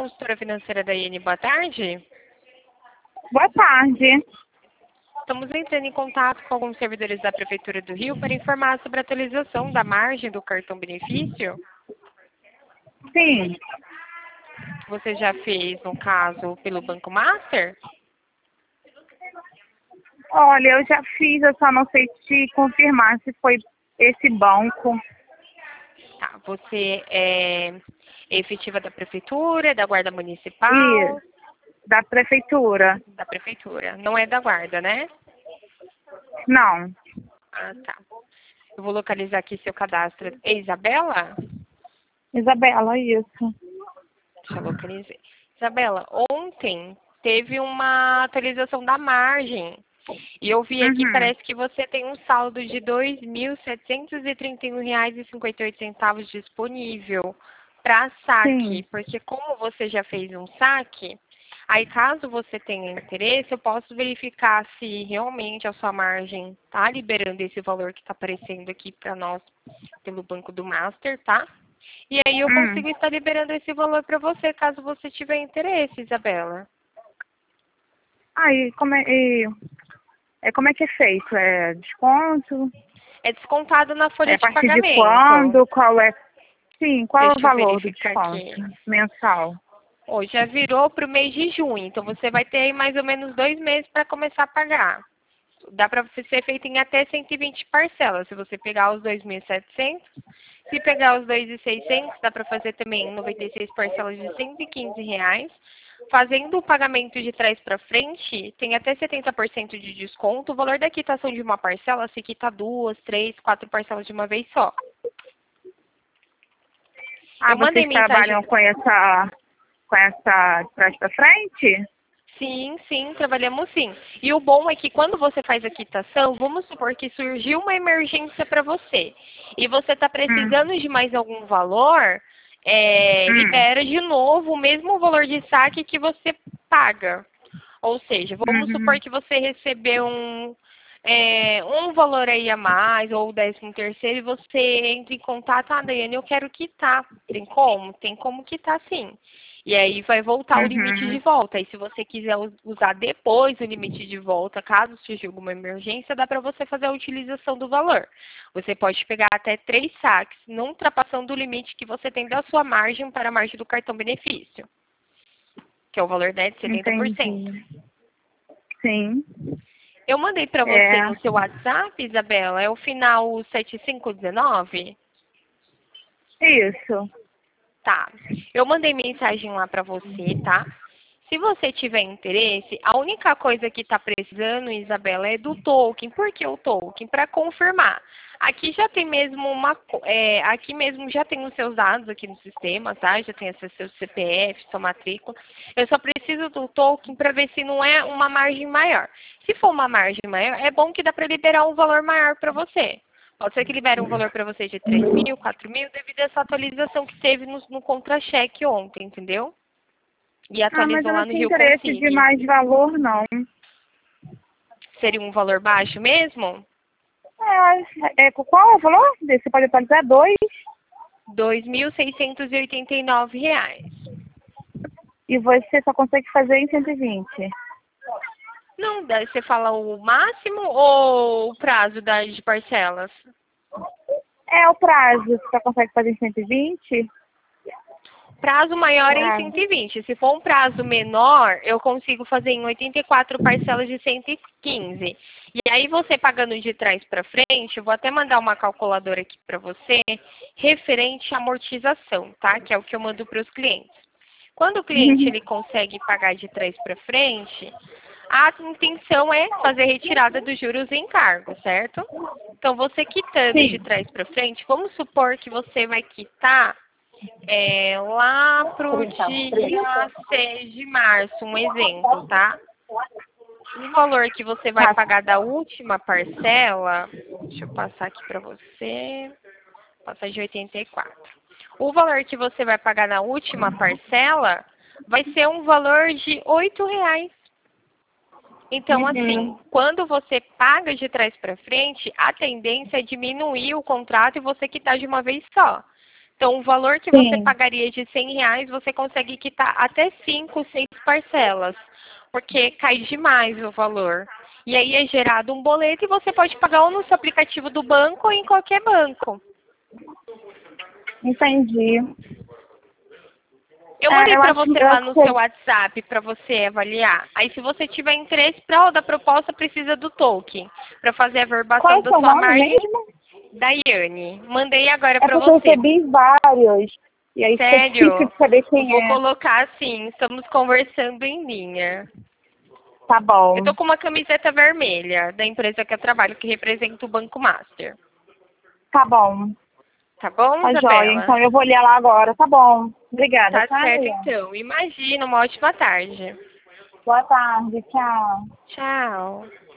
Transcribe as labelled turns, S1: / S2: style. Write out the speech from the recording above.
S1: consultora financeira da IN. Boa tarde.
S2: Boa tarde.
S1: Estamos entrando em contato com alguns servidores da Prefeitura do Rio para informar sobre a atualização da margem do cartão benefício.
S2: Sim.
S1: Você já fez, no caso, pelo Banco Master?
S2: Olha, eu já fiz, eu só não sei te confirmar se foi esse banco.
S1: Tá. Você é efetiva da Prefeitura, da Guarda Municipal?
S2: Isso, da prefeitura.
S1: Da Prefeitura. Não é da Guarda, né?
S2: Não.
S1: Ah, tá. Eu vou localizar aqui seu cadastro. É Isabela?
S2: Isabela, isso.
S1: Já localizei. Isabela, ontem teve uma atualização da margem. E eu vi aqui, parece que você tem um saldo de R$ 2.731,58 disponível para saque.
S2: Sim.
S1: Porque como você já fez um saque, aí caso você tenha interesse, eu posso verificar se realmente a sua margem está liberando esse valor que está aparecendo aqui para nós pelo Banco do Master, tá? E aí eu consigo estar liberando esse valor para você, caso você tiver interesse, Isabela.
S2: Aí, como é que é feito? É desconto?
S1: É descontado na folha
S2: É a
S1: de
S2: partir de
S1: pagamento.
S2: quando? Qual é? Sim, qual é o
S1: Deixa eu
S2: valor do
S1: verificar
S2: desconto
S1: aqui.
S2: mensal?
S1: Hoje já virou para o mês de junho, então você vai ter aí mais ou menos 2 meses para começar a pagar. Dá para ser feito em até 120 parcelas, se você pegar os 2.700. Se pegar os 2.600, dá para fazer também 96 parcelas de R$ 115. Fazendo o pagamento de trás para frente, tem até 70% de desconto. O valor da quitação de uma parcela se quita 2, 3, 4 parcelas de uma vez só. Eu mandei
S2: Vocês trabalham
S1: mensagem.
S2: com essa trás para frente?
S1: Sim, sim, trabalhamos sim. E o bom é que quando você faz a quitação, vamos supor que surgiu uma emergência para você e você está precisando de mais algum valor, libera de novo o mesmo valor de saque que você paga. Ou seja, vamos supor que você recebeu um valor aí a mais, ou o 13º, e você entra em contato, Daiane, eu quero quitar. Tem como? Tem como quitar sim. E aí vai voltar o limite de volta. E se você quiser usar depois o limite de volta, caso surja alguma emergência, dá para você fazer a utilização do valor. Você pode pegar até 3 saques, não ultrapassando o limite que você tem da sua margem para a margem do cartão benefício, que é o valor, né, de 70%.
S2: Entendi. Sim.
S1: Eu mandei para você no seu WhatsApp, Isabela, é o final 7519?
S2: Isso.
S1: Tá. Eu mandei mensagem lá para você, tá? Se você tiver interesse, a única coisa que está precisando, Isabela, é do token. Por que o token? Para confirmar. Aqui já tem mesmo aqui mesmo já tem os seus dados aqui no sistema, tá? Já tem seu CPF, sua matrícula. Eu só preciso do token para ver se não é uma margem maior. Se for uma margem maior, é bom que dá para liberar um valor maior para você. Pode ser que libere um valor para você de 3.000, 4.000, devido a essa atualização que teve no contra-cheque ontem, entendeu? E
S2: Mas
S1: atualizou
S2: eu
S1: lá
S2: não
S1: no
S2: tinha
S1: Rio
S2: interesse de
S1: Consig.
S2: mais valor, não.
S1: Seria um valor baixo mesmo?
S2: Qual é o valor? Você pode atualizar?
S1: R$ 2.689.
S2: E você só consegue fazer em 120.
S1: Não, daí você fala o máximo ou o prazo de parcelas?
S2: É o prazo, você só consegue fazer em 120?
S1: Prazo maior é em 120. Se for um prazo menor, eu consigo fazer em 84 parcelas de 115. E aí você pagando de trás para frente, eu vou até mandar uma calculadora aqui para você, referente à amortização, tá? Que é o que eu mando para os clientes. Quando o cliente ele consegue pagar de trás para frente, a intenção é fazer retirada dos juros e encargos, certo? Então, você quitando de trás para frente, vamos supor que você vai quitar lá para o dia 6 de março, um exemplo, tá? O valor que você vai pagar da última parcela, deixa eu passar aqui para você, passar de 84. O valor que você vai pagar na última parcela vai ser um valor de R$ 8,00. Então, assim, quando você paga de trás para frente, a tendência é diminuir o contrato e você quitar de uma vez só. Então, o valor que você pagaria de R$ 100, você consegue quitar até 5, 6 parcelas, porque cai demais o valor. E aí é gerado um boleto e você pode pagar ou no seu aplicativo do banco ou em qualquer banco.
S2: Entendi.
S1: Eu mandei
S2: Eu
S1: para
S2: acho
S1: você lá no seu WhatsApp para você avaliar. Aí, se você tiver interesse para da proposta, precisa do token para fazer a verbação
S2: Qual é o
S1: da
S2: seu
S1: sua
S2: nome
S1: margem.
S2: mesmo?
S1: Daiane. Mandei agora
S2: É
S1: para
S2: porque eu
S1: você.
S2: recebi vários. E aí fica difícil
S1: Sério?
S2: de saber quem
S1: Vou
S2: é.
S1: colocar assim. Estamos conversando em linha.
S2: Tá
S1: Eu
S2: bom.
S1: tô com uma camiseta vermelha da empresa que eu trabalho, que representa o Banco Master.
S2: Tá bom.
S1: Tá bom,
S2: Tá joia.
S1: Isabela?
S2: Então eu vou olhar lá agora. Tá bom. Obrigada,
S1: Tá
S2: tá,
S1: certo,
S2: Leon?
S1: então. Imagina, uma ótima tarde.
S2: Boa tarde. Tchau.
S1: Tchau.